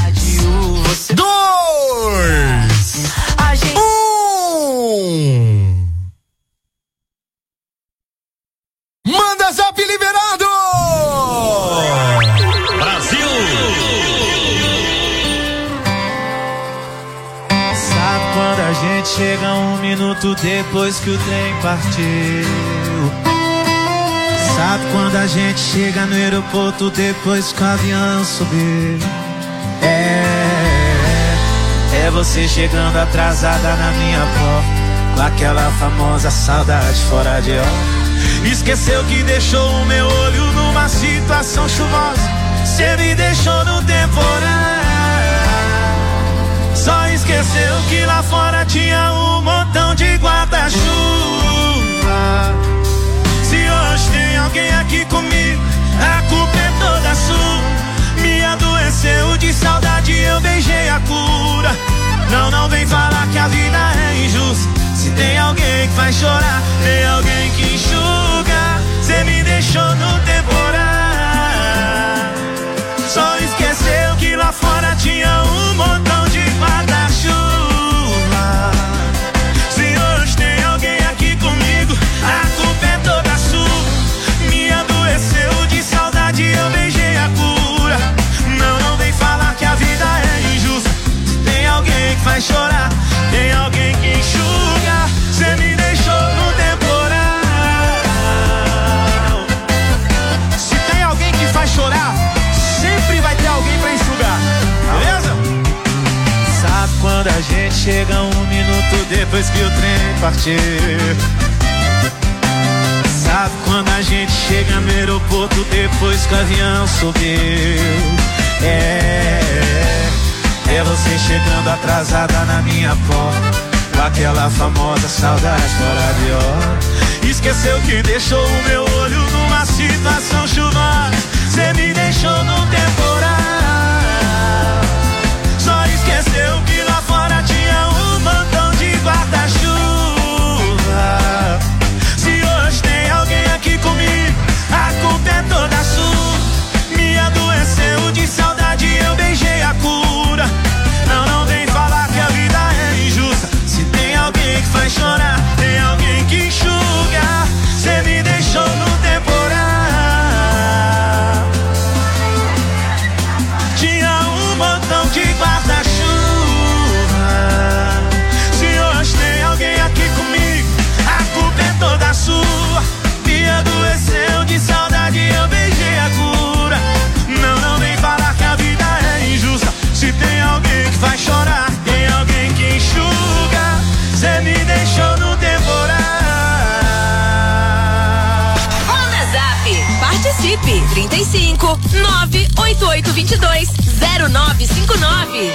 dois, um. Manda Zap liberado! Brasil! Sabe quando a gente chega um minuto depois que o trem partiu? Sabe quando a gente chega no aeroporto depois que o avião subiu? É, é você chegando atrasada na minha porta, com aquela famosa saudade fora de hora. Esqueceu que deixou o meu olho numa situação chuvosa. Cê me deixou no temporal. Só esqueceu que lá fora tinha um montão de guarda-chuva. Se hoje tem alguém aqui comigo, a culpa é toda sua. Me adoeceu de saudade, eu beijei a cura. Não, não vem falar que a vida é injusta. Se tem alguém que faz chorar, tem alguém que enxuga. Cê me deixou no temporal. Só esqueceu que lá fora tinha um montão de guarda-chuva. Se hoje tem alguém aqui comigo, a culpa é toda sua. Me adoeceu de saudade, eu beijei a cura. Não, não vem falar que a vida é injusta. Se tem alguém que faz chorar, tem alguém que enxuga. depois que o trem partiu. Sabe quando a gente chega no aeroporto depois que o avião subiu? É, é você chegando atrasada na minha porta, com aquela famosa saudade fora de hora. Esqueceu que deixou o meu olho numa situação chuvosa. Cê me deixou num temporal. Só esqueceu que lá fora tinha um montão de guarda-chuva. Se hoje tem alguém aqui comigo, a culpa é toda sua. Me adoeceu de saudade, eu beijei a cura. Não, não vem falar que a vida é injusta. Se tem alguém que faz chorar, tem alguém que enxuga. Cê me deixou no temporal. Tinha um montão de guarda-chuva. Se hoje tem alguém aqui comigo, a culpa é toda sua. Me adoeceu de saudade, eu beijei a cura. Não, não vem falar que a vida é injusta. Se tem alguém que faz chorar, tem alguém que enxuga. Cê me deixou no temporal. Manda Zap, participe, trinta e cinco, nove oito oito dois dois, zero nove cinco nove.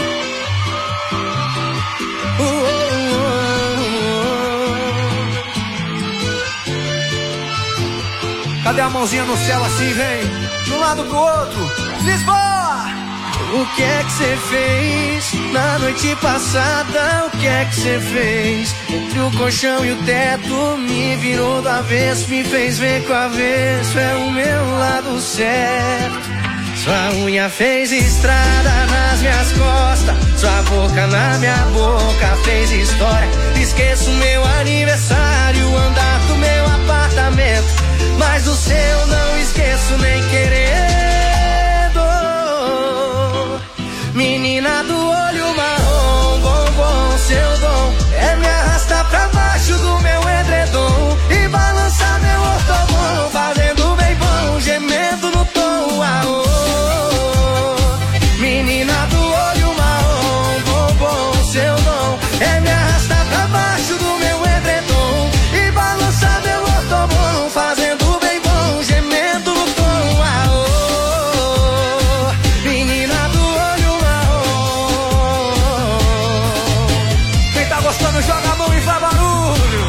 Cadê a mãozinha no céu assim, vem? De um lado pro outro. Lisboa! O que é que você fez na noite passada? O que é que você fez? Entre o colchão e o teto, me virou do avesso, me fez ver que o avesso é o meu lado certo. Sua unha fez estrada nas minhas costas, sua boca na minha boca fez história. Esqueço meu aniversário, o andar do meu apartamento, mas o seu não esqueço nem querendo. Menina do olho marrom, bombom, seu dom é me arrastar pra baixo do meu edredom e balançar meu ortobom, fazendo bem bom, gemendo no tom. Ah, oh. Menina do olho marrom, bombom, seu dom é me arrastar pra baixo do meu edredom e balançar meu ortobom, fazendo bem bom, gemendo no tom. Ah, oh. Menina do olho marrom. Quem tá gostando joga a mão e faz barulho.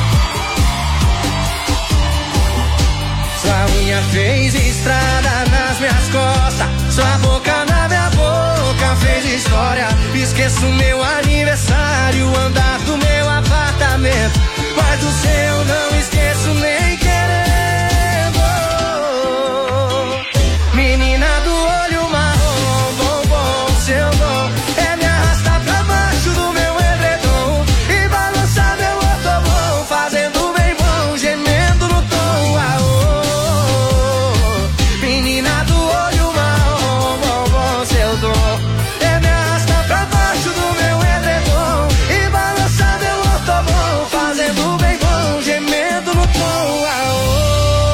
Sua unha fez estrada nas minhas costas, sua boca na minha boca fez história. Esqueço meu aniversário, o andar do meu apartamento, mas do seu não esqueço nem querendo. Menina do olho marrom, bombom, seu dom é me arrastar pra baixo do meu edredom e balançar meu ortobom, fazendo bem bom, gemendo no tom. Ah, oh. Menina do olho marrom, bombom, seu dom é me arrastar pra baixo do meu edredom e balançar meu ortobom, fazendo bem bom, gemendo no tom. Ah, oh.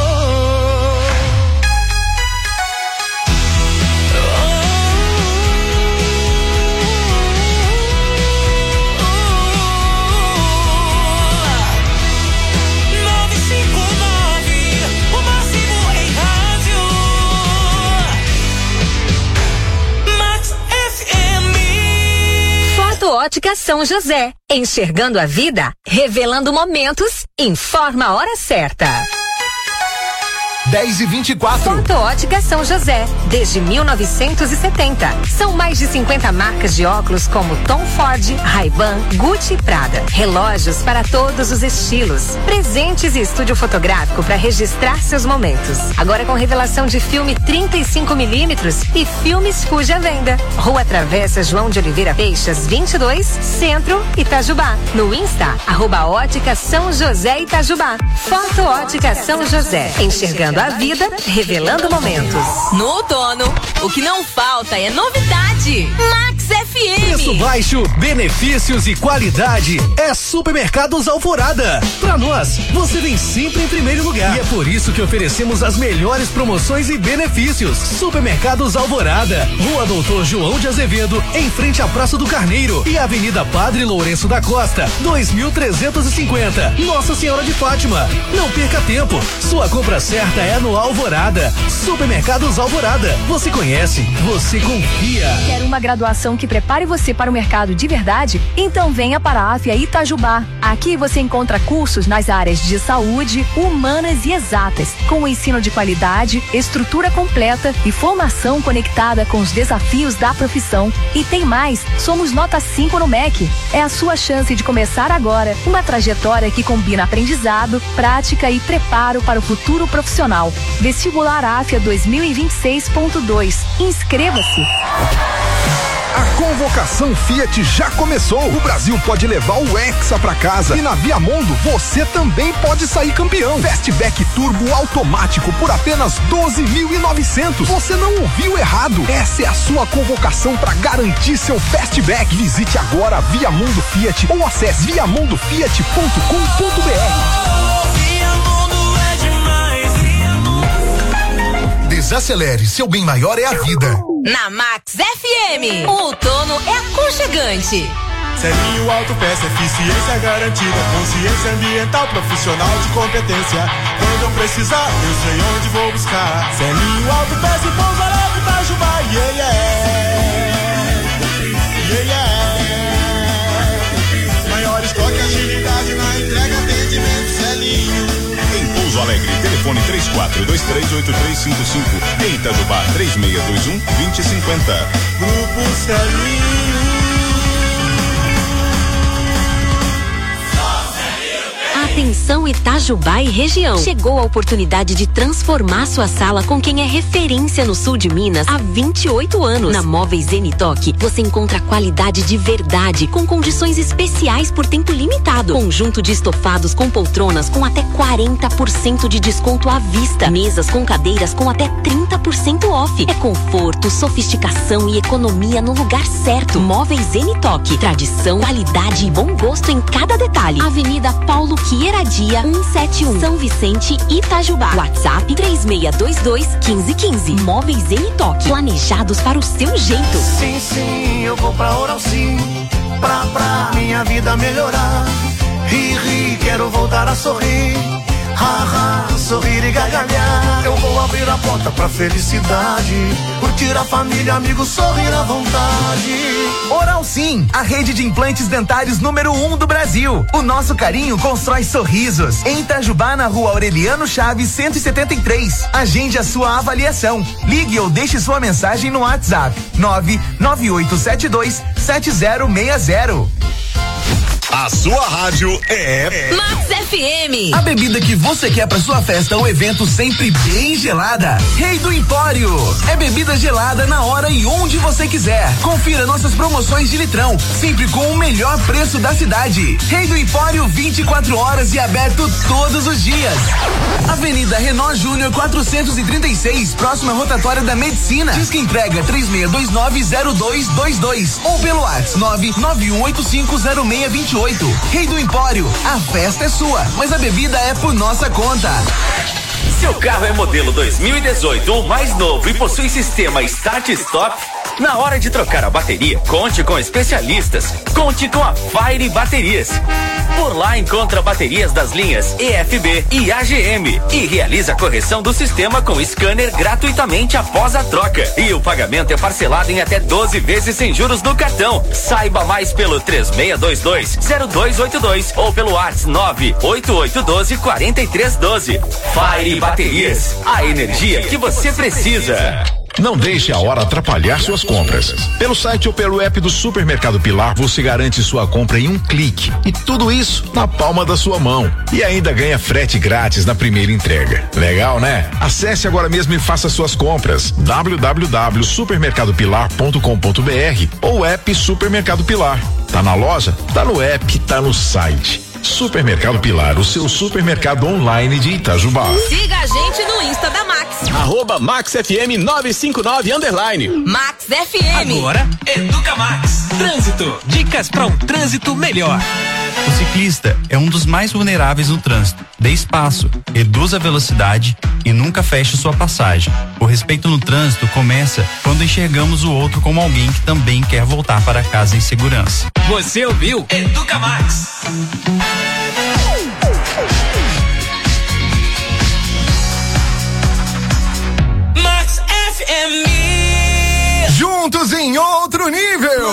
nove cinco nove, o máximo em rádio. Max F M. Foto Ótica São José. Enxergando a vida, revelando momentos, informa a hora certa. dez e vinte e quatro. Foto Ótica São José, desde mil novecentos e setenta. São mais de cinquenta marcas de óculos como Tom Ford, Ray-Ban, Gucci e Prada. Relógios para todos os estilos. Presentes e estúdio fotográfico para registrar seus momentos. Agora com revelação de filme trinta e cinco milímetros e filmes Fuji à venda. Rua Travessa João de Oliveira Peixas, vinte e dois, Centro, Itajubá. No Insta, arroba Ótica São José Itajubá. Foto Ótica São José. Enxergando a vida, revelando momentos. No outono, o que não falta é novidade. Max F M. Preço baixo, benefícios e qualidade é Supermercados Alvorada. Pra nós, você vem sempre em primeiro lugar. E é por isso que oferecemos as melhores promoções e benefícios. Supermercados Alvorada, Rua Doutor João de Azevedo, em frente à Praça do Carneiro e Avenida Padre Lourenço da Costa, dois mil trezentos e cinquenta. Nossa Senhora de Fátima. Não perca tempo. Sua compra certa é no Alvorada. Supermercados Alvorada. Você conhece, você confia. Quer uma graduação que prepare você para o mercado de verdade? Então venha para a AFIA Itajubá. Aqui você encontra cursos nas áreas de saúde, humanas e exatas, com ensino de qualidade, estrutura completa e formação conectada com os desafios da profissão. E tem mais, somos nota cinco no M E C. É a sua chance de começar agora uma trajetória que combina aprendizado, prática e preparo para o futuro profissional. Vestibular AFIA dois mil e vinte e seis ponto dois. Inscreva-se. A convocação Fiat já começou. O Brasil pode levar o Hexa pra casa. E na Viamondo você também pode sair campeão. Fastback Turbo automático por apenas doze mil e novecentos. Você não ouviu errado. Essa é a sua convocação para garantir seu Fastback. Visite agora a Viamondo Fiat ou acesse viamondo fiat ponto com ponto b r. Desacelere, seu bem maior é a vida. Na Max F M, o outono é aconchegante. Selinho Autopeça, eficiência garantida, consciência ambiental, profissional de competência. Quando eu precisar, eu sei onde vou buscar. Selinho Autopeça e Pouso Alegre, Itajubá, yeah, yeah. Yeah, yeah. Maior estoque, agilidade na entrega, atendimento, Selinho. Em Pouso Alegre, telefone três quatro dois três oito três cinco cinco. Em Itajubá, três seis dois um dois zero cinco zero. Grupo Selinho. Atenção Itajubá e região. Chegou a oportunidade de transformar sua sala com quem é referência no sul de Minas há vinte e oito anos. Na Móveis Zenitoque, você encontra qualidade de verdade, com condições especiais por tempo limitado. Conjunto de estofados com poltronas com até quarenta por cento de desconto à vista. Mesas com cadeiras com até trinta por cento off. É conforto, sofisticação e economia no lugar certo. Móveis Zenitoque. Tradição, qualidade e bom gosto em cada detalhe. Avenida Paulo Quieradia, cento e setenta e um, São Vicente, Itajubá. WhatsApp três seis dois dois, um cinco um cinco. Móveis Zenitoque. Planejados para o seu jeito. Sim, sim, eu vou pra Oral Sim, pra, pra minha vida melhorar. Ri, ri, quero voltar a sorrir. Ha, ha, sorrir e gargalhar. Eu vou abrir a porta pra felicidade, curtir a família, amigos, sorrir à vontade. Oral Sim, a rede de implantes dentários número um do Brasil. O nosso carinho constrói sorrisos. Em Itajubá, na rua Aureliano Chaves, cento e setenta e três. Agende a sua avaliação. Ligue ou deixe sua mensagem no WhatsApp nove nove oito sete dois sete zero seis zero. A sua rádio é Max F M. A bebida que você quer para sua festa ou evento sempre bem gelada. Rei do Empório. É bebida gelada na hora e onde você quiser. Confira nossas promoções de litrão, sempre com o melhor preço da cidade. Rei do Empório, vinte e quatro horas e aberto todos os dias. Avenida Renault Júnior quatrocentos e trinta e seis, próxima rotatória da Medicina. Diz que entrega três seis dois nove zero dois dois dois ou pelo WhatsApp nove nove um oito cinco zero seis dois oito. Rei do Empório, a festa é sua, mas a bebida é por nossa conta. Seu carro é modelo dois mil e dezoito ou mais novo e possui sistema Start Stop? Na hora de trocar a bateria, conte com especialistas. Conte com a Fire Baterias. Por lá encontra baterias das linhas E F B e A G M e realiza a correção do sistema com scanner gratuitamente após a troca. E o pagamento é parcelado em até doze vezes sem juros no cartão. Saiba mais pelo três seis dois dois zero dois oito dois ou pelo WhatsApp nove oito oito um dois quatro três um dois. Fire Baterias, a energia que você precisa. Não deixe a hora atrapalhar suas compras. Pelo site ou pelo app do Supermercado Pilar, você garante sua compra em um clique. E tudo isso na palma da sua mão. E ainda ganha frete grátis na primeira entrega. Legal, né? Acesse agora mesmo e faça suas compras. w w w ponto supermercado pilar ponto com ponto b r ou app Supermercado Pilar. Tá na loja? Tá no app, tá no site. Supermercado Pilar, o seu supermercado online de Itajubá. Siga a gente no Insta da Max. Arroba Max F M nove cinco nove underline. Max F M. Agora, Educa Max. Trânsito. Dicas para um trânsito melhor. O ciclista é um dos mais vulneráveis no trânsito. Dê espaço, reduza a velocidade e nunca feche sua passagem. O respeito no trânsito começa quando enxergamos o outro como alguém que também quer voltar para casa em segurança. Você ouviu? Educa Max. Max F M. Juntos em outro nível.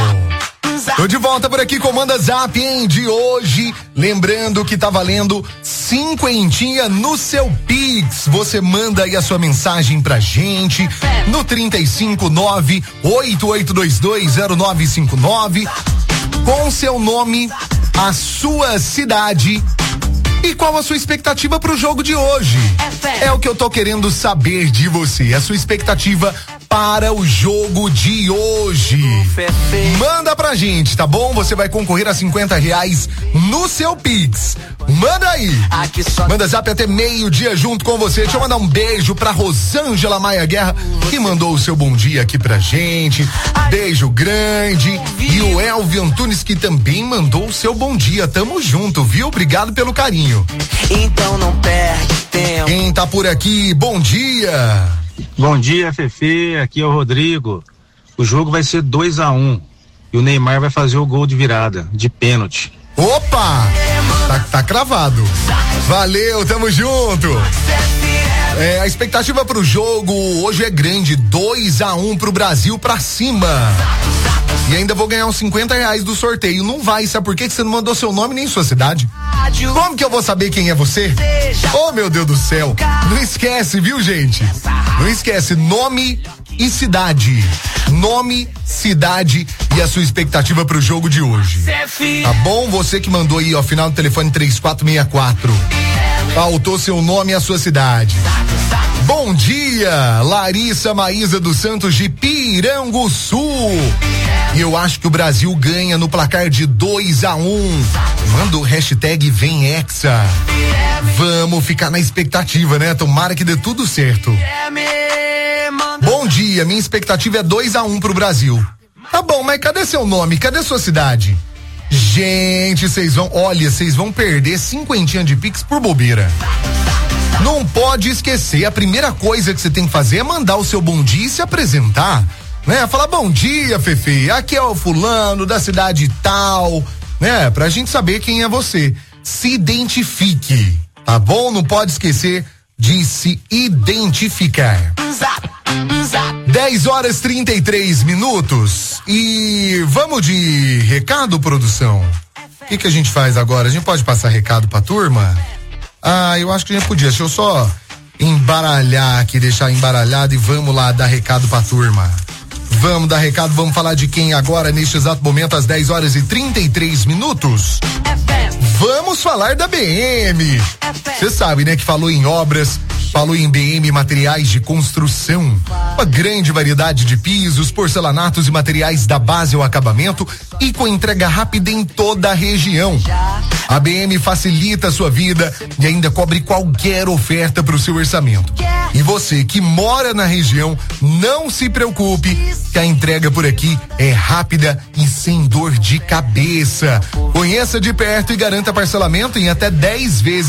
Tô de volta por aqui com o Manda Zap, hein, de hoje. Lembrando que tá valendo cinquentinha no seu Pix. Você manda aí a sua mensagem pra gente no trinta e cinco, nove, oito oito dois dois, zero nove cinco nove com seu nome, a sua cidade e qual a sua expectativa pro jogo de hoje. É o que eu tô querendo saber de você, a sua expectativa para o jogo de hoje. Manda pra gente, tá bom? Você vai concorrer a cinquenta reais no seu Pix. Manda aí. Manda Zap até meio-dia junto com você. Deixa eu mandar um beijo pra Rosângela Maia Guerra, que mandou o seu bom dia aqui pra gente. Beijo grande. E o Elvio Antunes, que também mandou o seu bom dia. Tamo junto, viu? Obrigado pelo carinho. Então não perde tempo. Quem tá por aqui? Bom dia. Bom dia, Fefe, aqui é o Rodrigo. O jogo vai ser dois a um e o Neymar vai fazer o gol de virada, de pênalti. Opa! Tá, tá cravado. Valeu, tamo junto. É, a expectativa pro jogo hoje é grande, dois a um pro Brasil pra cima. E ainda vou ganhar uns cinquenta reais do sorteio. Não vai, sabe por quê? Que você não mandou seu nome nem sua cidade. Como que eu vou saber quem é você? Oh, meu Deus do céu. Não esquece, viu, gente? Não esquece, nome e cidade. Nome, cidade e a sua expectativa pro jogo de hoje. Tá bom? Você que mandou aí, ó, final do telefone três quatro seis quatro. Faltou seu nome e a sua cidade. Bom dia, Larissa Maísa dos Santos de Piranguçu. E eu acho que o Brasil ganha no placar de dois a um. Manda o hashtag Vem Hexa. Vamos ficar na expectativa, né? Tomara que dê tudo certo. Bom dia, minha expectativa é dois a um pro Brasil. Tá bom, mas cadê seu nome? Cadê sua cidade? Gente, vocês vão, olha, vocês vão perder cinquentinha de Pix por bobeira. Não pode esquecer, a primeira coisa que você tem que fazer é mandar o seu bom dia e se apresentar, né? Falar bom dia, Fefe, aqui é o fulano da cidade tal, né? Pra gente saber quem é você. Se identifique, tá bom? Não pode esquecer de se identificar. dez horas trinta e três minutos e vamos de recado, produção? O que que a gente faz agora? A gente pode passar recado pra turma? Ah, eu acho que a gente podia. Deixa eu só embaralhar aqui, deixar embaralhado e vamos lá dar recado pra turma. Vamos dar recado, vamos falar de quem agora, neste exato momento, às dez horas e trinta e três minutos. Vamos falar da B M. Você sabe, né, que falou em obras, falou em B M Materiais de Construção. Uma grande variedade de pisos, porcelanatos e materiais da base ao acabamento e com entrega rápida em toda a região. A B M facilita a sua vida e ainda cobre qualquer oferta para o seu orçamento. E você que mora na região, não se preocupe, que a entrega por aqui é rápida e sem dor de cabeça. Conheça de perto e garanta parcelamento em até dez vezes